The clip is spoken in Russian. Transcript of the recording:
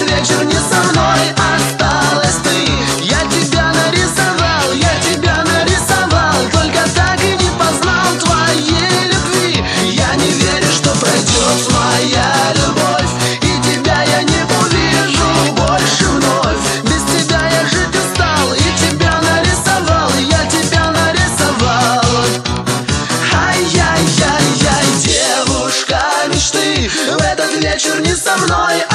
вечер не со мной, осталась ты. Я тебя нарисовал, только так и не познал твоей любви. Я не верю, что пройдет моя любовь, и тебя я не увижу больше вновь. Без тебя я жить устал, и тебя нарисовал, и я тебя нарисовал. Ай-яй-яй-яй, девушка мечты, в этот вечер не со мной,